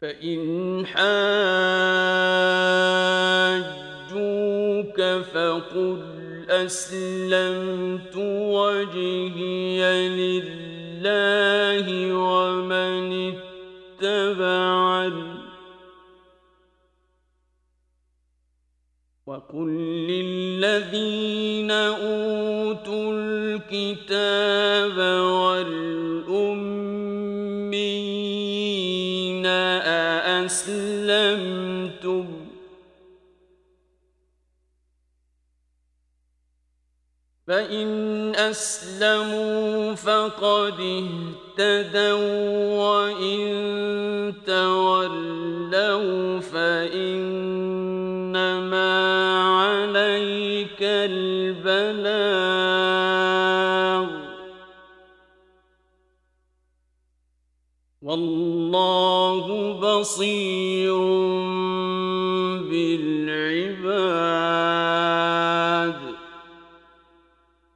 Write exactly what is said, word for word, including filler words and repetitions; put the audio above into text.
فإن حاجوك فقل أسلمت وجهي لله ومن اتبعني وقل للذين أوتوا الكتاب والأمين أأسلمتم فإن أسلموا فقد اهتدوا وإن تولوا فإنما عليك البلاغ والله بصير بالعباد.